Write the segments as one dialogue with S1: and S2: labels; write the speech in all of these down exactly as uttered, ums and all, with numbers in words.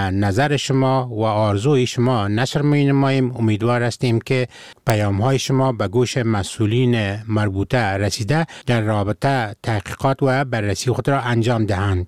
S1: نظر شما و آرزوی شما نشر می نماییم. امیدوار هستیم که پیام های شما به گوش مسئولین مربوطه رسیده در رابطه تحقیقات و بررسی خود را انجام دهند.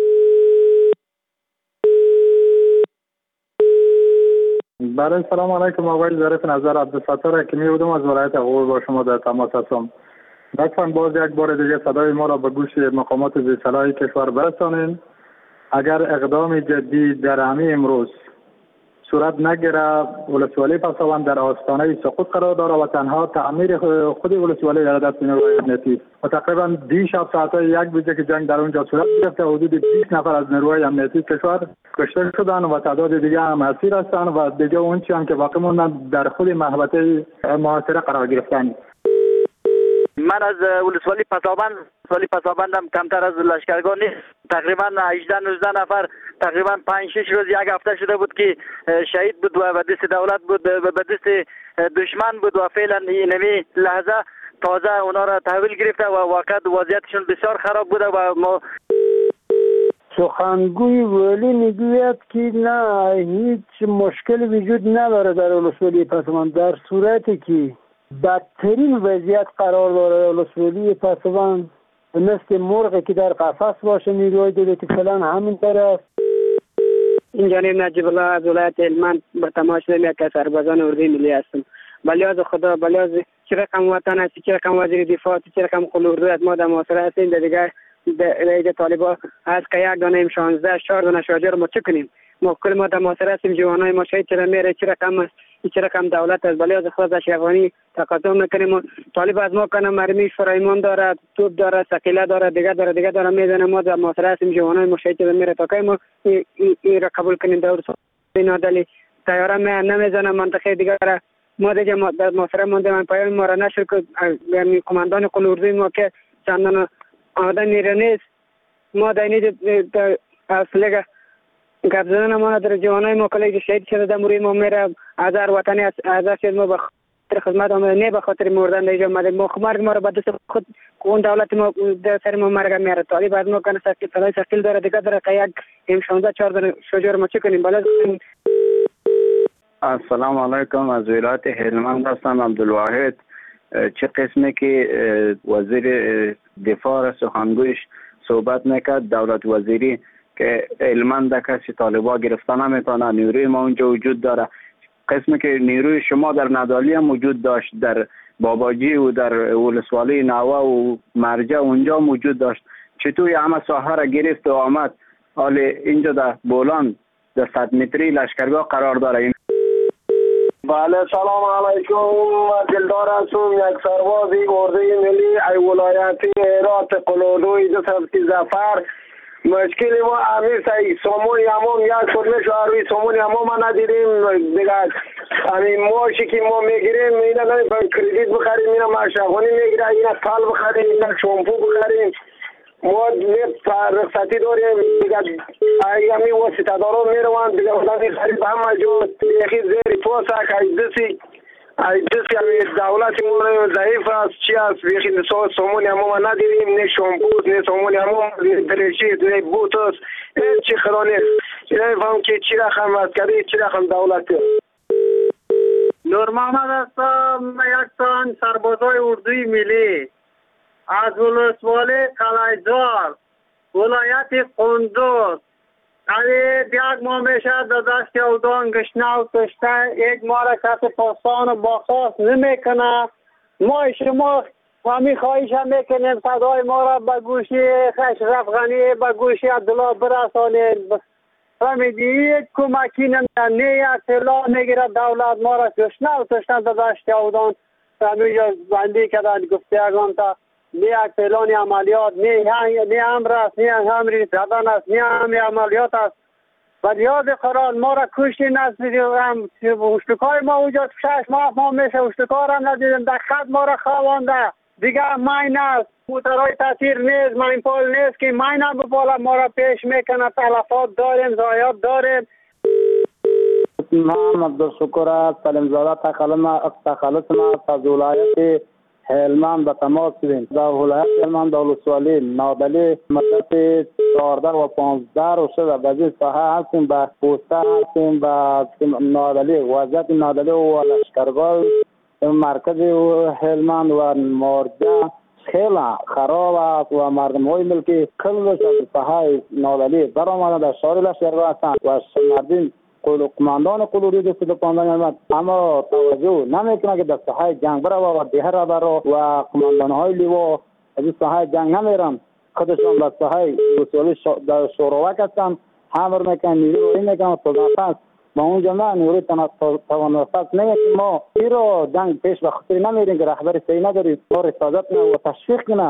S2: برای سلام علیکم. آقای ظریف نظر عبدالستار حکیمی بودم از ولایت غور با شما در تماس هستم. لطفاً باز یک بار دیگه صدای ما را به گوش مقامات ذی‌صلاح کشور برسانید. اگر اقدام جدی در همین امروز صورت نگیره، ولسوالی پسابند در آستانه سقوط قرار داره و تنها تعمیر خود ولسوالی در دست نیروی امنیتی و تقریبا دیشب ساعت یک بجه که جنگ در اونجا صورت گرفته حدود بیست نفر از نیروی امنیتی کشور کشته شدن و تعداد دیگه هم اسیر هستند و دیگه اون چی هم که باقی موندن در خود محوطه محاصره قرار گرفتن.
S3: من از ولسوالی پسابند ولسوالی پسابندم کمتر از لشکرگاه نیست. تقریبا هجده نوزده نفر تقریبا پنج شش روز یک هفته شده بود که شهید بود و به دست دولت بود و به دست دشمن بود و فعلا اینمی لحظه تازه اونا را تحویل گرفته و واقعا وضعیتشون بسیار خراب بوده و ما
S4: سخنگوی ولی میگوید که نه هیچ مشکل وجود نداره در ولسوالی پسابند، در صورتی که بدترین وضعیت قرار داره ولسوالی پسابند مثل مرغی که در قفس باشه. نیروهای دولتی فعلا همین طور است.
S5: این جانب نجیب الله از ولایت هلمند به تماشا یک از سربازان اردوی ملی هستم. بلیاز خدا بلیاز چه رقم وطن است، چه رقم وزیر دفاع، چه رقم قل اردو از ما در محاصره هستیم. در دیگه در طالبان از که یک دانه ایم شانزده چهار دانه شاجر ما چه کنیم؟ ما کل ما در محاصره هستیم. جوانای ما شهید چرا میره، چه رقم است، چه رقم دولت از بلیاز خدا اشرفانی تقدم نکنیم. طالب از ما کنه مرمی فرایمان داره، توپ داره، سکیله داره، دیگه داره دیگه داره میزنه. ما در محاصره هستیم. جوانای ما شهید چرا میره تا که ما این را قبول کنیم. دور نادلی تیاره می نمیزنه منطقه دیگه را ما دیگه ما در محاصره مونده. من پیام ما را نشر که یعنی کماندان قل اردوی ما که چندان آمدن نیره نیست. ما در اینجا اصله گپ زدن ما در جوانای ما کلی شهید شده در موری ما میره هزار وطنی از هزار شد ما به خاطر خدمت آمده نه به خاطر مردن در اینجا آمده. ما مرگ ما را به دست خود اون دولت ما در سر ما مرگ میاره. طالب از ما کنه سکیل فلای سکیل داره دیگه داره که یک ام شانزده چهار داره شجاع ما چه کنیم بالا.
S6: السلام علیکم. از ولایت هلمند هستم عبدالواحد. چه قسمی که وزیر دفاع سخنگویش صحبت میکرد دولت وزیری که هلمند کسی طالبا گرفتن نمیتونه، نیروی ما اونجا وجود داره. قسمی که نیروی شما در ندالی هم وجود داشت، در باباجی و در ولسوالی نوا و مرجع اونجا وجود داشت. چطور همه ساحه را گرفت و آمد حال اینجا در بولان در صد متری لشکرگاه قرار داره.
S7: بله سلام علیکم. دلدار هستم، یک سربازی اردوی ملی ای ولایتی هرات قلولوی دو سبتی زفر. مشکلی ما امیر سایی سامون یامون یک فرمش آروی سامون یامون ما ندیدیم دیگه. همین ماشی که ما میگیریم اینا نمی کردیت بخریم، اینا مشاغونی میگیره، اینا تال بخریم، اینا شامپو بخریم. ما رخصتی داریم دیگه. ایامی واسطه دارو میروند دیگه ولادی خرید همه جو یکی زیر توسک ای دسی ای دسی همی دولتی مون ضعیف است. چی است بیخی نسو سامونی همون ما ندیدیم، نه شامپوز نه سامونی همون درشید نه بوتوس این چی خدا نیست. این فهم که چی رقم است کردی چی رقم دولتی.
S8: نور محمد هستم، یک تن سربازای اردوی ملی از ولسوالی قلعه‌زار ولایت قندوز. علی یک ماه میشه در دست اودان گشنه و تشته یک ماه را کسی پاسان و باخواست نمیکنه. ما شما همی خواهش هم میکنیم صدای ما را به گوشی اشرف غنی به گوشی عبدالله برسانید. فهمیدی هیچ کمکی نمیده، نه اطلاع نگیره دولت. ما را گشنه و تشته در دست اودان همیجا بندی کردن گفته اگم تا نه یک پلان عملیات، نه نه امر است، نه امری زدن است، نه امر عملیات است. و یاد قرآن ما را کشتی نزدیدیم. اشتکای ما اونجا شش ماه ما میشه اشتکار هم ندیدیم. در خط ما را خوانده دیگه ماین است. موترهای تاثیر نیست، ماین پول نیست که ماین هم بپالا ما را پیش میکنه. تلفات داریم، ضایعات داریم.
S4: نام عبدالشکر است. سلیم زاده تخلص ما از ولایت
S2: هلمند به تماس شدیم. در ولایت هلمند در ولسوالی نادلی مدت چهارده و پانزده روز شده به این ساحه هستیم، به پوسته هستیم، به نادلی وضعیت نادلی و لشکرگاه مرکز هلمند و مارجه خیلی خراب است و مردم های ملکی کلش از ساحه نادلی در آمده در شهر لشکرگاه هستند و مردم قماندان قلوری دست پاندن آمد، اما توجه نمیکنه که در ساحه جنگ بره و دیه را بره و قماندان های لیوا از ساحه جنگ نمیرن، خودشان در ساحه رسولی در شوروک هستند، همر میکنن، نیروی میکنن، تنفس با اونجا نه نیروی تنفس نمیکنیم. ما این رو جنگ پیش و خطری نمیریم که رهبر صحیح نداریم، کار سازت نه و تشویق کنه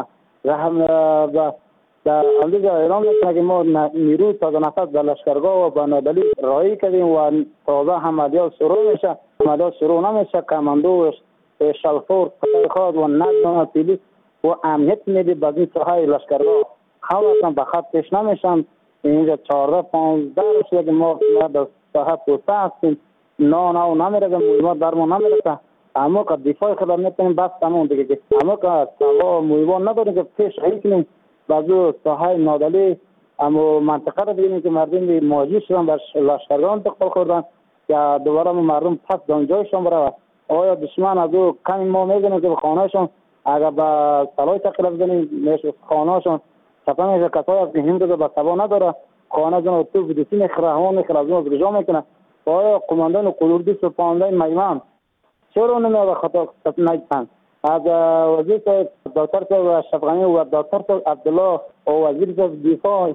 S2: و در امریکا اعلام میکنه که ما نیروی تازه نفس در لشکرگاه و بنادلی رایی کردیم و تازه عملیات شروع میشه. عملیات شروع نمیشه، کماندو شلفور خود و نظم پلیس و امنیت میدی به این ساحه لشکرگاه خواستن به خط پیش نمیشن. اینجا چهارده پانزده روز شده که ما در ساحه پوسته هستیم، نه نه نمیرسه، مهمات در ما نمیرسه، اما که دفاع خود میکنیم بس تمام دیگه، اما که سوا مهمات نداریم که پیش رایی کنیم بعضو ساحه نادلی. اما منطقه را ببینیم که مردم مواجه شدن بر لشکرگاه انتقال کردن یا دوباره مردم پس دانجایشان برود. آیا دشمن از او کمی ما میدونیم که به خانهشون اگر به سلای تقریب بزنیم میشه خانهشون سپا میشه، کسایی از که هم رو به سبا نداره خانه زن و تو بدوسی میخره همان میخره از اون از رجا میکنه. آیا قماندان قلوردی سپاندن میمان چرا نمیاد خطا نایتن از وزیر دکتر صاحب شفقانی و دکتر صاحب عبدالله و وزیر صاحب دفاع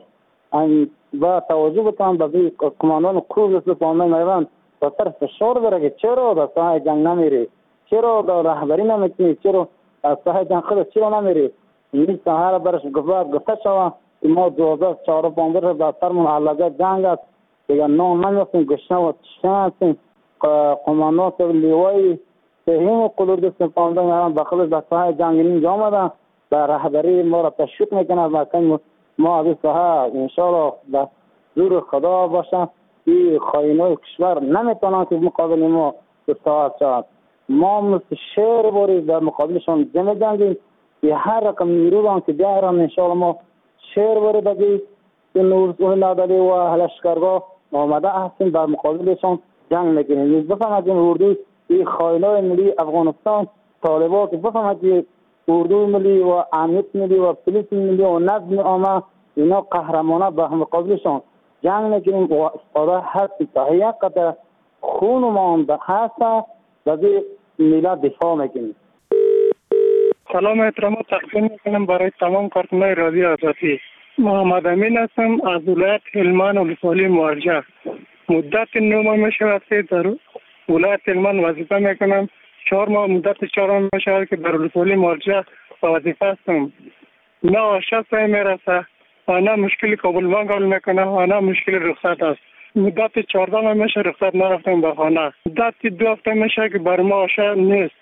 S2: و توجه بکنم به قماندان کروز سپاندن میمان و سر فشار بره که چرا در ساحه جنگ نمیری، چرا در رهبری نمیکنی، چرا در ساحه جنگ خود چرا نمیری. این ساحه را برش گفت گفته شود ما دوازده چهار پانزده رو در سرمون علاقه جنگ است دیگه نه نمیستیم گشنه و تشنه هستیم. قماندان صاحب لیوایی فهم قلوردی سپاندن میمان به خود در ساحه جنگ اینجا آمدن در رهبری ما را تشویق میکنه و ما از این ساحه انشاءالله به زور خدا باشه این خائنای کشور نمیتونن که مقابل ما استعاد شود. ما مثل شیر باری در مقابلشان جمع جنگیم، یه هر رقم نیروان که بیارن انشاءالله ما شیر باری بگی این نورزوی نادلی و لشکرگاه آمده هستیم در مقابلشان جنگ میکنیم. بفهمد این اردوی این خائنای ملی افغانستان طالبان که بفهمد که اردوی ملی و امنیت ملی و پلیس ملی و نظم عامه اینا قهرمانه به مقابلشان جنگ میکنیم و استفاده هستی تا یک قطع خون ما هست و ملت دفاع میکنیم.
S9: سلام احترامات تقدیم میکنم برای تمام کارکنان رادیو آزادی. محمد امین هستم از ولایت هلمند ولسوالی مارجه. مدت نه ماه میشود که در ولایت هلمند وظیفه میکنم. چهار ماه مدت چهار ماه میشود که در ولسوالی مارجه به وظیفه هستم. نه آشست میرسه و نه مشکل قبول قبول میکنه و نه مشکل رخصت است. مدت چهارده ماه میشه رخصت نرفتم به خانه. مدت دو هفته میشه که بر ما آشست نیست.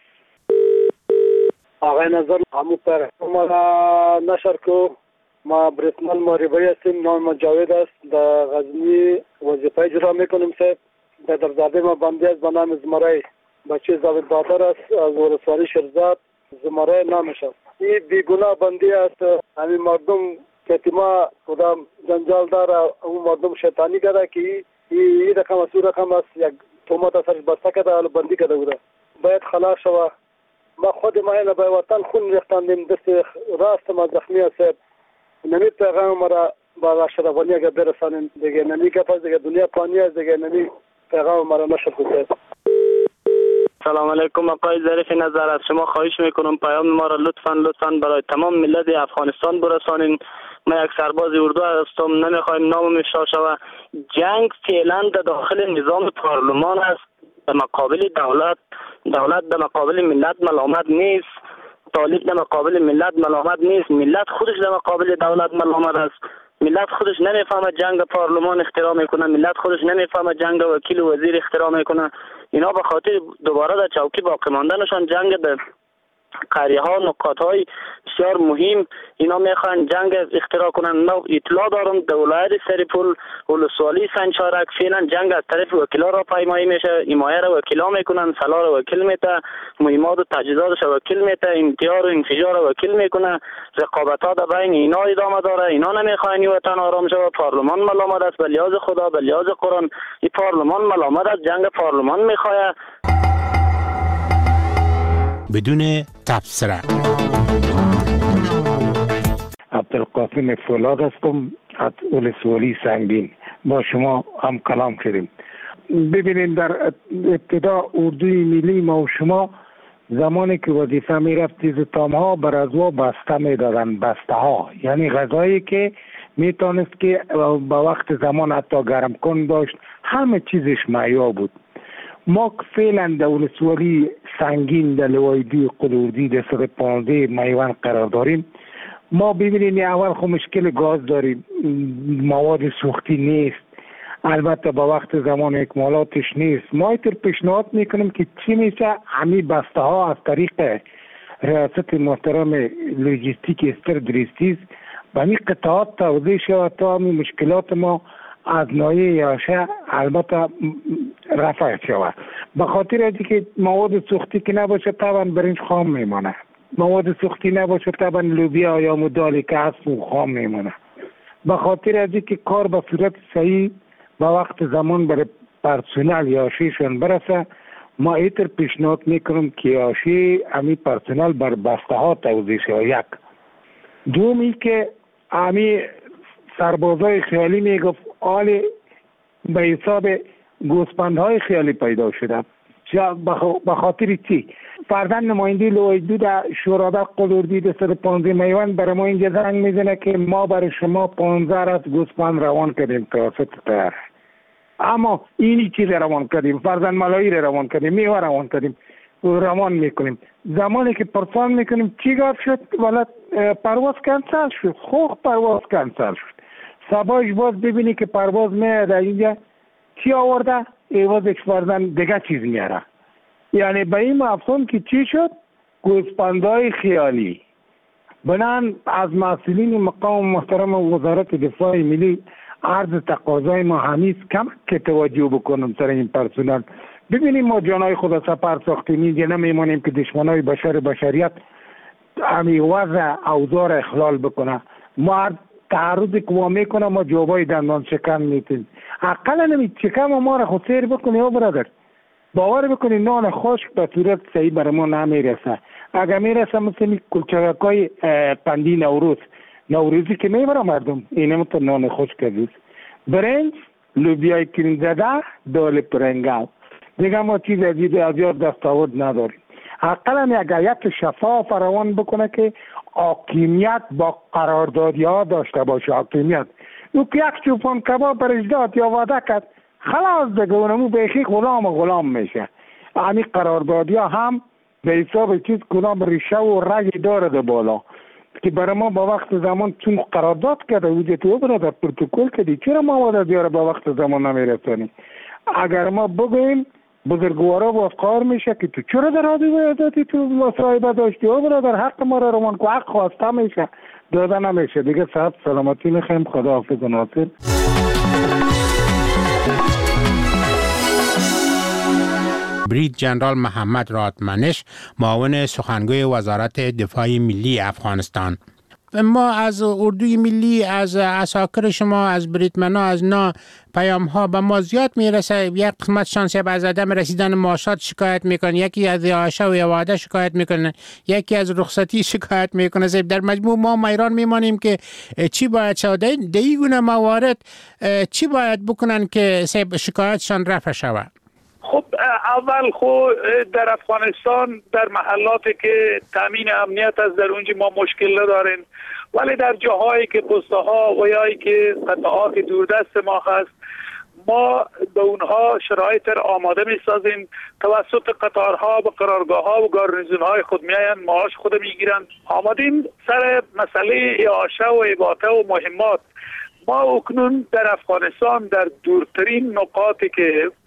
S10: آقای نظر همون پر ما را نشر کو ما برسمال ماریبایی هستیم. نام ما جاوید است. در غزنی وظیفه اجرا میکنیم. سه در درزاده ما بندی است به نام زمره بچه زاوید بادر است از ولسوالی شیرزاد. زمره نامش است. این بیگناه بندی است. همین مردم که ما خدا جنجال داره اون مردم شیطانی کرده که این رقم است اون رقم است یک تومت اثرش بسته کرده حالا بندی کرده بوده باید خلاص شود. ما خود ما اینه به وطن خون ریختندیم دست راست ما زخمی است. نمی پیغام ما را با اشرفانی اگر برسانیم دیگه نمی کفاز دیگه دنیا پانی است دیگه نمی پیغام ما را نشر کنید.
S11: سلام علیکم آقای ظریف نظر، از شما خواهش میکنم پیام ما را لطفاً لطفاً برای تمام ملت افغانستان برسانین. ما یک سرباز اردو هستم، نمیخوایم نامم افشا شود. جنگ فعلا در داخل نظام پارلمان است، در مقابل دولت. دولت در مقابل ملت ملامت نیست، طالب در مقابل ملت ملامت نیست، ملت خودش در مقابل دولت ملامت است. ملت خودش نمیفهمه جنگ پارلمان اختراع میکنه، ملت خودش نمیفهمه جنگ وکیل و وزیر اختراع میکنه. اینا به خاطر دوباره در چوکی باقی ماندنشان جنگ در قریه ها نقاط های بسیار مهم اینا میخوان جنگ اختراع کنن. من اطلاع دارم در ولایت سریپول ولسوالی سنجارک فعلا جنگ از طرف وکیلا را پیمایی میشه، حمایه را وکیلا میکنن، سلاح را وکیل میته، مهمات و تجهیزاتش را وکیل میته، انتحار و انفجار را وکیل میکنه. رقابت ها در بین اینا ادامه داره. اینا نمیخواین وطن آرام شود. پارلمان ملامت است، به لحاظ خدا به لحاظ قرآن این پارلمان ملامت است. جنگ پارلمان میخواد
S1: بدون تبصره.
S12: عبدالقاسم فولاد هستم از ولسوالی سنگین. با شما هم کلام کردیم. ببینید در ابتدا اردوی ملی ما و شما زمانی که وظیفه می رفت زتام ها بر از وا بسته می دادن، بسته ها یعنی غذایی که می تانست که به وقت زمان حتی گرم کن داشت، همه چیزش معیار بود. ما فعلا در ولسوالی سنگین در لوایدی قلوردی در صد پانزده میوان قرار داریم. ما ببینید اول خو مشکل گاز داریم، مواد سوختی نیست، البته با وقت زمان اکمالاتش نیست. ما ایتر پیشنهاد میکنیم که چی میشه همی بسته ها از طریق ریاست محترم لوجستیک استر دریستیز به همی قطعات توضیح شود تا همی مشکلات ما از نایه یاشه البته رفع شود. به خاطر از که مواد سوختی که نباشه طبعا برنج خام میمانه، مواد سوختی نباشه طبعا لوبیا یا مدالی که هست خام میمانه. به خاطر از که کار به صورت صحیح با وقت زمان برای پرسنل یاشیشون برسه، ما ایتر پیشنهاد میکنم که یاشی امی پرسنل بر بسته ها توزیع شود. یک دومی که امی سربازای خیالی میگفت آل به حساب گوسپندهای خیالی پیدا شده. به خاطر چی؟ فرزند نماینده لوایدو در شورابه قلوردی در صد پانزده میوان برای ما اینجا زنگ میزنه که ما برای شما پانزده از گوسپند روان کردیم توسط تر. اما اینی چیز روان کردیم، فرزند ملایی روان کردیم، میوه روان کردیم، روان میکنیم. زمانی که پرسان میکنیم چی گفت شد؟ ولد پرواز کنسل شد. خوب پرواز کنسل شد. سبایش باز ببینی که پرواز میاد اینجا چی آورده؟ ایوازش فرزند دیگه چیز میاره. یعنی به این افسون که چی شد؟ گوسپندهای خیالی. بنان از مسئولین مقام محترم وزارت دفاع ملی عرض تقاضای ما همیست کم که توجه بکنم سر این پرسنل. ببینیم ما جانای خود سپر ساختیم، اینجا نمیمانیم که دشمنای بشر بشریت همی وضع اوضاع اخلال بکنه. ما تعرض که ما میکنه ما جوابای دندان شکن میتیم. اقلا نمی چکم ما را خود سیر بکنی او برادر. باور بکنی نان خشک به صورت صحیح برای ما نمیرسه. اگر میرسه مثل کلچگکای پندی نوروز نوروزی که میبره مردم اینه مثل نان خشک دوست. برنج، لوبیای کریم زده، دال پرنگل. دیگه ما چیز از یاد دستاورد نداریم. اقلا اگر یک شفاف روان بکنه که حاکمیت با قراردادی ها داشته باشه. حاکمیت او که یک چوپان کباب برش داد یا وعده کرد خلاص دیگه اونمو بیخی غلام و غلام میشه. یعنی قراردادی ها هم به حساب چیز کنام ریشه و رگ داره ده بالا که برای ما با وقت زمان چون قرارداد کرده وجه تو برادر پروتکل کردی چرا مواد دیاره با وقت زمان نمیرسانی؟ اگر ما بگویم بزرگوارا با افکار میشه که تو چرا در حادی ویداتی تو مصاحبه داشتی او برادر حق ما را روان که حق خواسته میشه داده نمیشه. دیگه صحت سلامتی میخوایم. خدا حافظ و ناصر.
S1: برید جنرال محمد رادمنش، معاون سخنگوی وزارت دفاع ملی افغانستان. ما از اردوی ملی، از عساکر شما، از بریتمنا، از نا پیام ها به ما زیاد میرسه. یک قسمت شانسی از عدم رسیدن معاشات شکایت میکنن، یکی از یاشه و یواده شکایت میکنن، یکی از رخصتی شکایت میکنه. در مجموع ما میران میمانیم که چی باید شود. در این گونه موارد چی باید بکنن که شکایتشان رفع شود؟
S13: خب اول خود در افغانستان در محلاتی که تامین امنیت است در اونجا ما مشکل نداریم، ولی در جاهایی که پسته ها و یایی که قطعات دوردست ما هست ما به اونها شرایط را آماده می سازیم. توسط قطارها و قرارگاه ها و گارنیزون های خود میاین معاش خود میگیرن. آمدیم سر مسئله اعاشه و اباطه و مهمات. ما اکنون در افغانستان در دورترین نقاطی که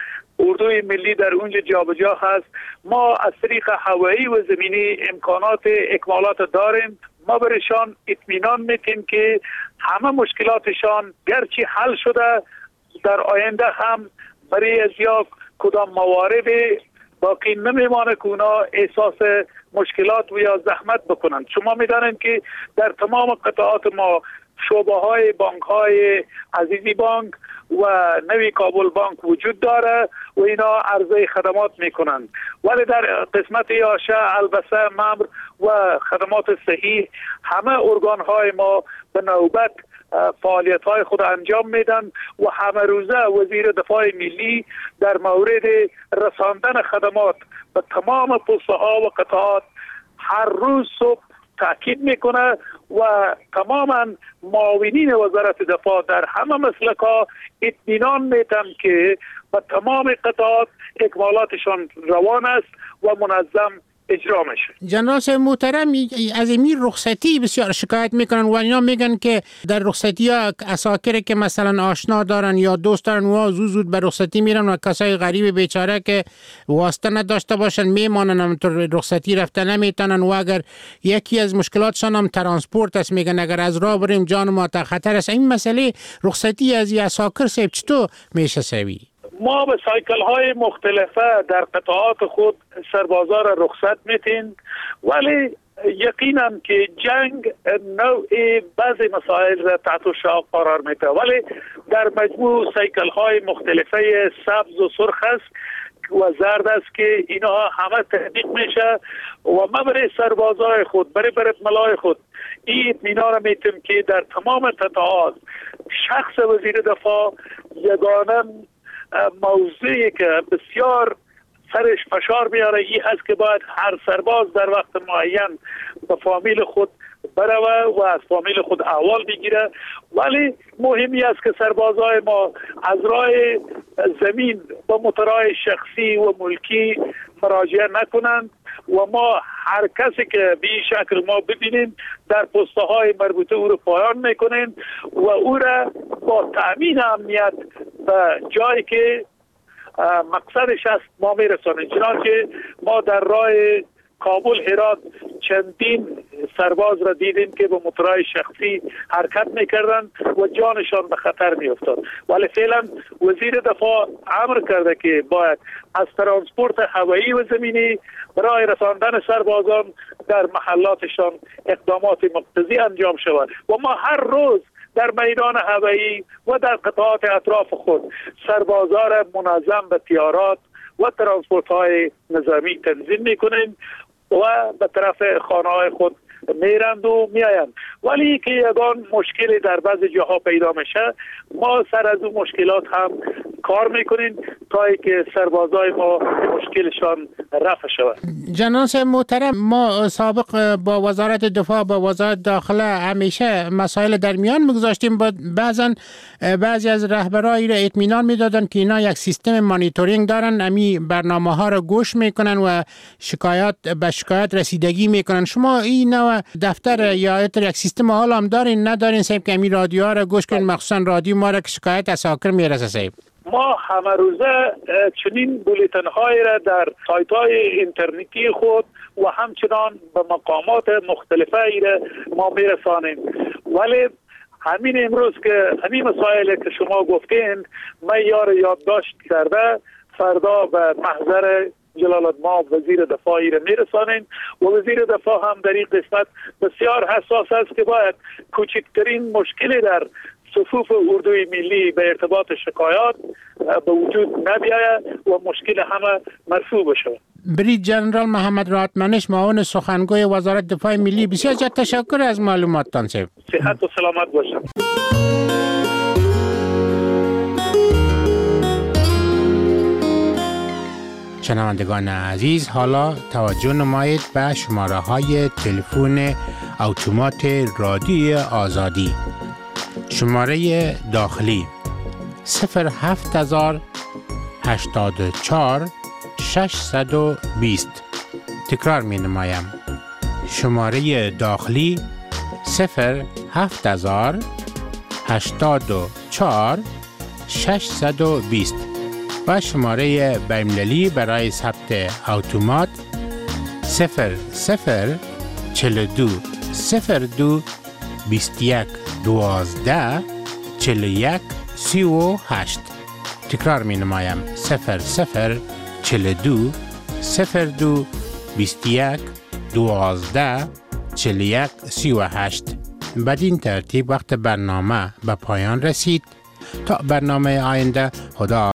S13: اردوی ملی در اونجا جابجا هست. ما از طریق هوایی و زمینی امکانات اکمالات داریم. ما برشان اطمینان میتیم که همه مشکلاتشان گرچه حل شده در آینده هم برای از یا کدام موارد باقی نمیمانه که اونا احساس مشکلات و یا زحمت بکنند. شما میدانید که در تمام قطعات ما شعبه های بانک های عزیزی بانک و نوی کابل بانک وجود داره و اینا عرضه خدمات میکنند، ولی در قسمت یاشه، البسه، ممر و خدمات صحیح همه ارگان های ما به نوبت فعالیت های خود انجام میدن و همه روزه وزیر دفاع ملی در مورد رساندن خدمات به تمام پوسته ها و قطعات هر روز صبح تاکید میکنه و تماما معاونین وزارت دفاع در همه مسلک ها اطمینان میتن که به تمام قطعات اکمالاتشان روان است و منظم اجرا میشه.
S1: جنرال صاحب محترم، از این رخصتی بسیار شکایت میکنن و اینا میگن که در رخصتی ها اساکر که مثلا آشنا دارن یا دوست دارن و زود زود به رخصتی میرن و کسای غریب بیچاره که واسطه نداشته باشن میمانن، هم رخصتی رفته نمیتونن و اگر یکی از مشکلاتشان هم ترانسپورت است، میگن اگر از راه بریم جان ما تا خطر است. این مسئله رخصتی از اساکر صاحب چطور میشه سوی؟
S13: ما به سایکل های مختلفه در قطعات خود سربازا را رخصت میتین، ولی یقینا که جنگ نوع بعضی مسائل را تحت شعار قرار میده، ولی در مجموع سایکل های مختلفه سبز و سرخ است و زرد است که اینا همه تحقیق میشه و ما برای سربازای خود، برای برتملای خود این اطمینان را میتیم که در تمام قطعات شخص وزیر دفاع یگانه موضوعی که بسیار سرش فشار میاره این هست که باید هر سرباز در وقت معین به فامیل خود بروه و از فامیل خود احوال بگیره، ولی مهمی است که سربازای ما از راه زمین با موتورهای شخصی و ملکی مراجعه نکنند و ما هر کسی که به این شکل ما ببینیم در پسته های مربوطه او رو پایان میکنیم و او را با تأمین امنیت به جایی که مقصدش است ما میرسانیم. چنانچه ما در راه کابل هرات چندین سرباز را دیدیم که با موتورهای شخصی حرکت میکردن و جانشان به خطر میافتاد، ولی فعلا وزیر دفاع امر کرده که باید از ترانسپورت هوایی و زمینی برای رساندن سربازان در محلاتشان اقدامات مقتضی انجام شود و ما هر روز در میدان هوایی و در قطعات اطراف خود سربازان را منظم به طیارات و ترانسپورت های نظامی تنظیم میکنیم و به طرف خانه های خود میرند و میآیند. ولی که یگان مشکلی در بعضی جاها پیدا میشه، ما سر از اون مشکلات هم کار میکنیم تا اینکه سربازای ما مشکلشان رفع شود.
S1: جناب صاحب محترم، ما سابق با وزارت دفاع با وزارت داخله همیشه مسائل در میان میگذاشتیم، بعضا بعضی از رهبرایی را اطمینان میدادن که اینا یک سیستم مانیتورینگ دارن، امی برنامه ها را گوش میکنن و شکایات به شکایت رسیدگی میکنن. شما این نوع دفتر یا یک سیستم حال هم دارین ندارین صاحب که امی رادیو ها را گوش کنین، مخصوصا رادیو ما را که شکایت اساکر میرسه صاحب؟
S13: ما همه روزه چنین بولیتن های را در سایت های اینترنتی خود و همچنان به مقامات مختلفه ای را ما میرسانیم، ولی همین امروز که همین مسائل که شما گفتین ما یار یادداشت کرده فردا به محضر جلالالمآب وزیر دفاعی را میرسانیم و وزیر دفاع هم در این قسمت بسیار حساس است که باید کوچکترین مشکلی در صفوف اردوی ملی به ارتباط شکایات به وجود نبیاید و مشکل همه مرفوع بشه.
S1: برید جنرال محمد راحت منش، معاون سخنگوی وزارت دفاع ملی، بسیار زیاد تشکر از معلوماتتان صاحب.
S13: صحت و سلامت باشم.
S1: شنوندگان عزیز، حالا توجه نمایید به شماره های تلفن اتومات رادیو آزادی. شماره داخلی صفر هفت هزار هشتاد و چهار ششصد و بیست. تکرار می نمایم. شماره داخلی صفر هفت هزار هشتاد و چهار ششصد و بیست. و شماره بین‌المللی برای ثبت اتومات صفر صفر چهل و دو صفر دو بیست و یک دوازده چهل و یک سی و هشت. تکرار می نمایم صفر صفر چهل و دو صفر دو بیست و یک دوازده چهل و یک سی و هشت. بدین ترتیب وقت برنامه به پایان رسید. تا برنامه آینده، خدا